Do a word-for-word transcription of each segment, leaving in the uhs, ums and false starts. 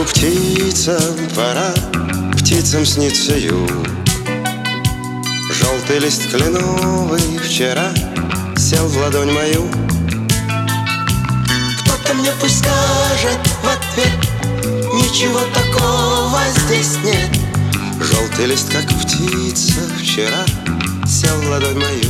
птицам пора, птицам снится юг. Желтый лист кленовый вчера сел в ладонь мою. Кто-то мне пусть скажет в ответ: ничего такого здесь нет. Желтый лист, как птица, вчера сел в ладонь мою.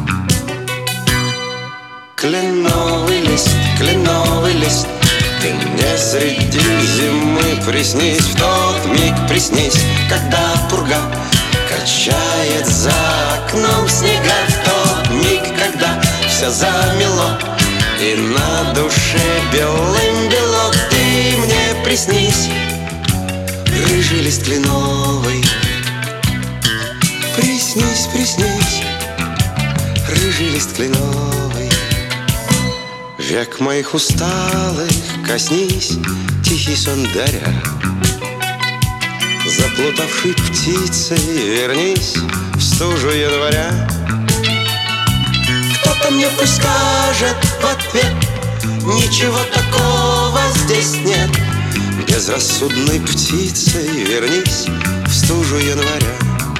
Кленовый лист, кленовый лист, ты мне среди зимы приснись. В тот миг приснись, когда пурга качает за окном снега. В тот миг, когда все замело и на душе белым бело, ты мне приснись, рыжий лист кленовый. Приснись, приснись, рыжий лист кленовый. Век моих усталых коснись, тихий сон даря. Заплутавшей птицей вернись в стужу января. Кто-то мне пусть скажет в ответ: ничего такого здесь нет. Безрассудной птицей вернись в стужу января.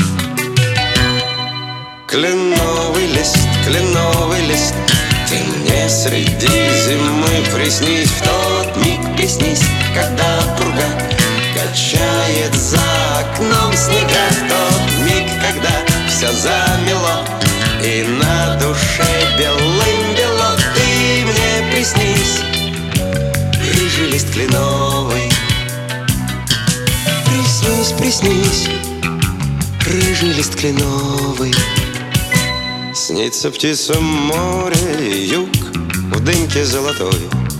Кленовый лист, кленовый лист, ты мне среди зимы приснись. В тот миг приснись, когда пурга качает за окном снега. В тот миг, когда все замело и на душе белым бело, ты мне приснись, рыжий лист кленовый. Приснись, приснись, рыжий лист кленовый. Снится птицам море и юг в дымке золотой.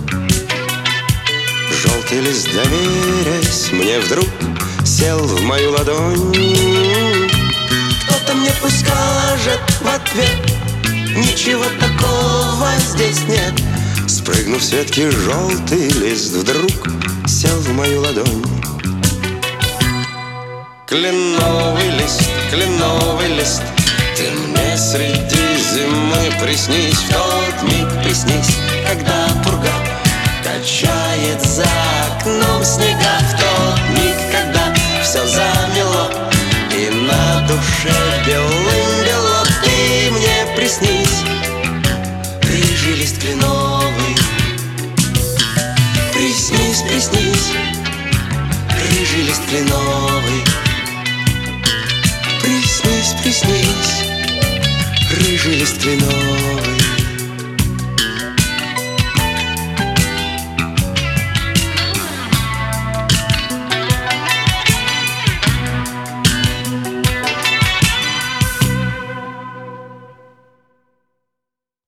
Желтый лист, доверясь мне, вдруг сел в мою ладонь. Кто-то мне пусть скажет в ответ: ничего такого здесь нет. Спрыгнув с ветки, желтый лист вдруг сел в мою ладонь. Кленовый лист, кленовый лист, ты мне среди зимы приснись. В тот миг приснись, когда пурга качает за окном снега. В тот миг, когда все замело и на душе белым бело, ты мне приснись, рыжий лист кленовый. Приснись, приснись, рыжий лист кленовый. Приснись, приснись, рыжий лист кленовый.